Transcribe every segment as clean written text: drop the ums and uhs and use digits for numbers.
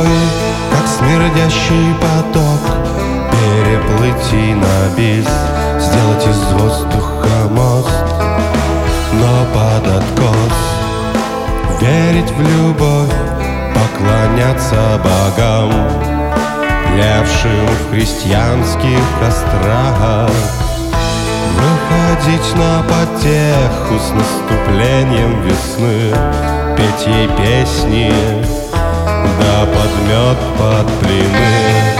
рекой, как смердящий поток, переплыть и на бис, сделать из воздуха мост, но под откос. Верить в любовь, поклоняться богам, плявшим в крестьянских кострах, выходить на потеху с наступлением весны, петь ей песни, да под мед, под блины.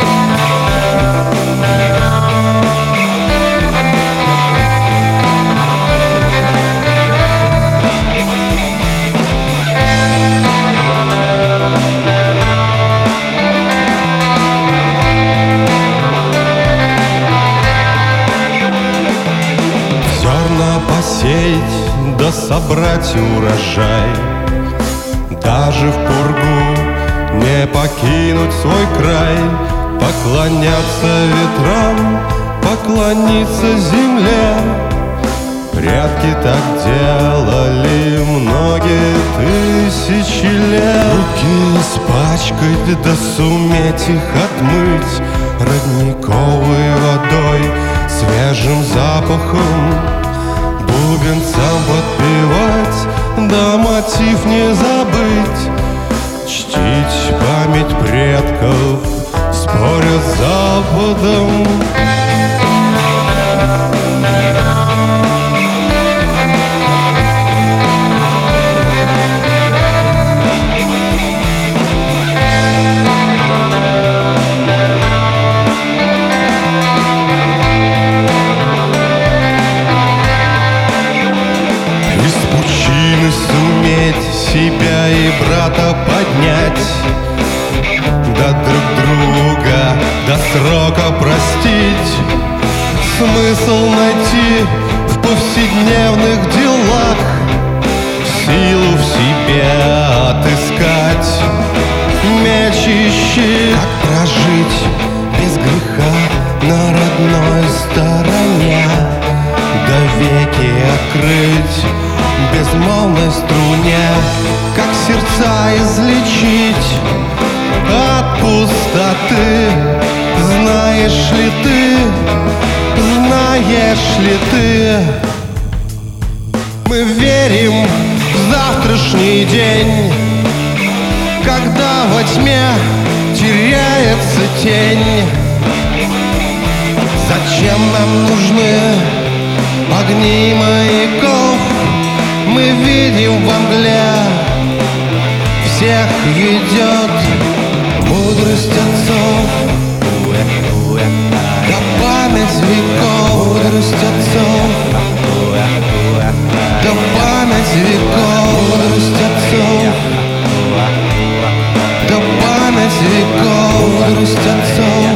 Посеять да собрать урожай, даже в пургу не покинуть свой край, поклоняться ветрам, поклониться земле. Предки так делали многие тысячи лет. Руки испачкать да суметь их отмыть родниковой водой, свежим запахом бубенцам подпевать, да мотив не забыть, чтить память предков, спорят с Западом. Суметь себя и брата поднять, да друг друга до срока простить, смысл найти в повседневных делах, силу в себе отыскать, меч ищи, как прожить без греха на родной стороне, да веки открыть безмолвной струне, как сердца излечить от пустоты. Знаешь ли ты, знаешь ли ты, мы верим в завтрашний день, когда во тьме теряется тень. Зачем нам нужны огни маяков? Мы видим во мгле, всех ведет мудрость отцов, да память веков, мудрость отцов, да память веков, мудрость отцов, да память веков, мудрость отцов.